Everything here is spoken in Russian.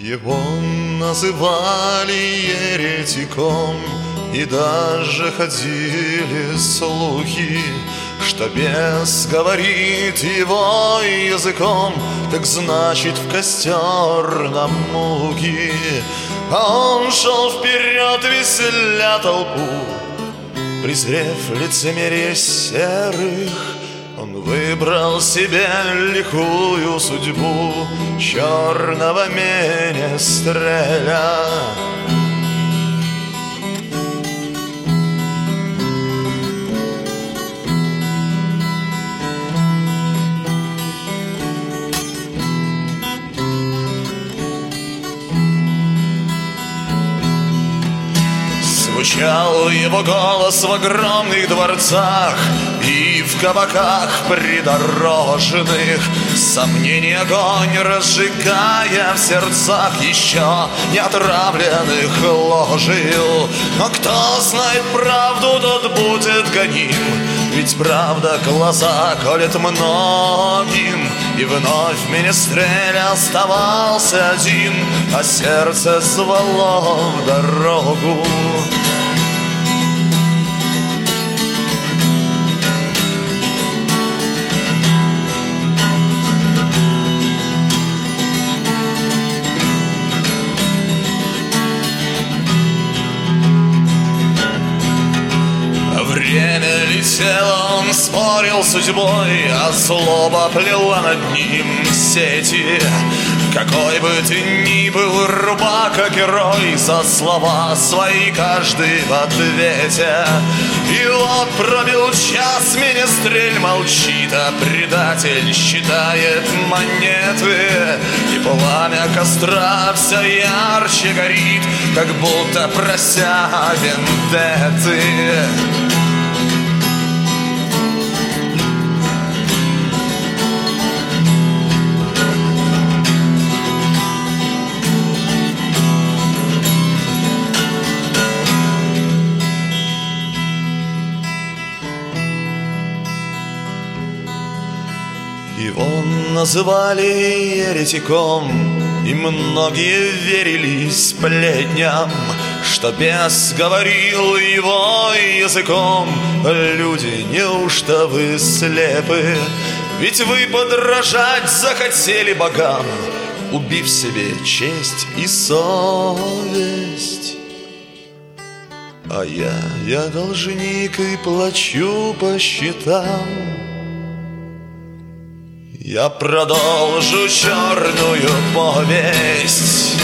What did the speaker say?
Его называли еретиком, и даже ходили слухи, что бес говорит его языком, так значит в костер на муки. А он шел вперед, веселя толпу, презрев лицемерие серых. Он выбрал себе лихую судьбу, черного менестреля. Звучал его голос в огромных дворцах и в кабаках придорожных, сомнений огонь разжигая в сердцах еще не отравленных ложью. Но кто знает правду, тот будет гоним, ведь правда глаза колет многим. И вновь менестрель оставался один, а сердце звало в дорогу. Время летело, он спорил с судьбой, а злоба плела над ним сети. Какой бы ты ни был рубака герой, за слова свои каждый в ответе. И вот пробил час, менестрель молчит, а предатель считает монеты. И пламя костра все ярче горит, как будто прося вендетты. Его называли еретиком, и многие верили сплетням, что бес говорил его языком. Люди, неужто вы слепы? Ведь вы подражать захотели богам, убив себе честь и совесть. А я должник и плачу по счетам. Я продолжу черную повесть.